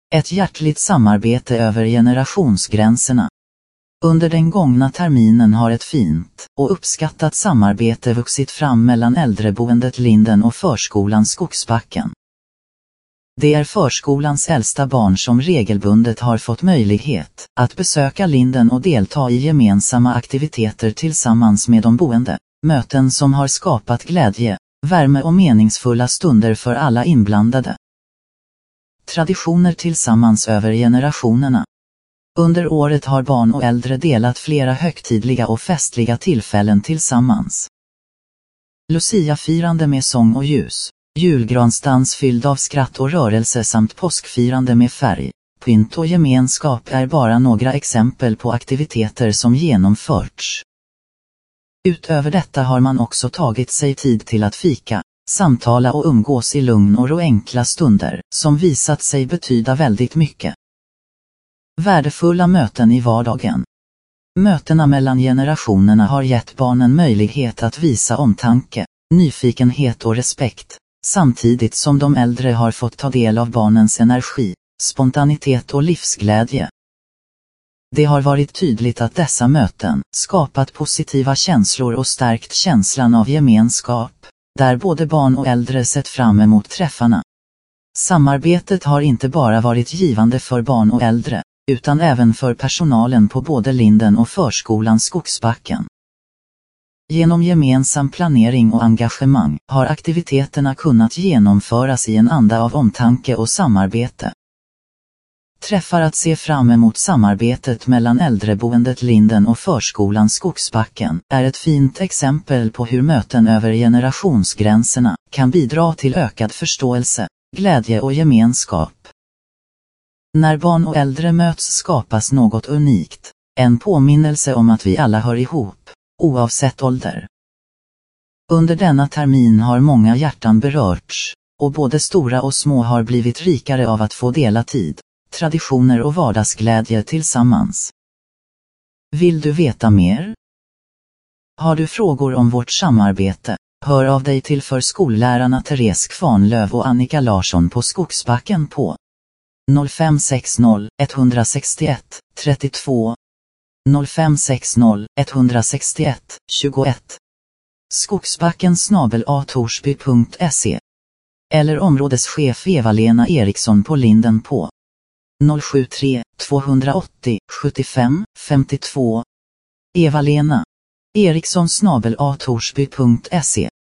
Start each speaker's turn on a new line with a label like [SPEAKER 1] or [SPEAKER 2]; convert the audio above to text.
[SPEAKER 1] Ett hjärtligt samarbete över generationsgränserna. Under den gångna terminen har ett fint och uppskattat samarbete vuxit fram mellan äldreboendet Linden och förskolan Skogsbacken. Det är förskolans äldsta barn som regelbundet har fått möjlighet att besöka Linden och delta i gemensamma aktiviteter tillsammans med de boende. Möten som har skapat glädje, värme och meningsfulla stunder för alla inblandade. Traditioner tillsammans över generationerna. Under året har barn och äldre delat flera högtidliga och festliga tillfällen tillsammans. Lucia-firande med sång och ljus, julgransdans fylld av skratt och rörelse samt påskfirande med färg, pynt och gemenskap är bara några exempel på aktiviteter som genomförts. Utöver detta har man också tagit sig tid till att fika, samtala och umgås i lugn och ro enkla stunder, som visat sig betyda väldigt mycket. Värdefulla möten i vardagen. Mötena mellan generationerna har gett barnen möjlighet att visa omtanke, nyfikenhet och respekt, samtidigt som de äldre har fått ta del av barnens energi, spontanitet och livsglädje. Det har varit tydligt att dessa möten skapat positiva känslor och stärkt känslan av gemenskap, där både barn och äldre sett fram emot träffarna. Samarbetet har inte bara varit givande för barn och äldre, utan även för personalen på både Linden och förskolan Skogsbacken. Genom gemensam planering och engagemang har aktiviteterna kunnat genomföras i en anda av omtanke och samarbete. Träffar att se fram emot samarbetet mellan äldreboendet Linden och förskolan Skogsbacken är ett fint exempel på hur möten över generationsgränserna kan bidra till ökad förståelse, glädje och gemenskap. När barn och äldre möts skapas något unikt, en påminnelse om att vi alla hör ihop, oavsett ålder. Under denna termin har många hjärtan berörts, och både stora och små har blivit rikare av att få dela tid, traditioner och vardagsglädje tillsammans. Vill du veta mer? Har du frågor om vårt samarbete? Hör av dig till förskollärarna Therese Kvarnlöv och Annika Larsson på Skogsbacken på 0560 161 32 0560 161 21 skogsbacken@torsby.se eller områdeschef Eva-Lena Eriksson på Linden på 073 280 75 52 Eva-Lena Eriksson @torsby.se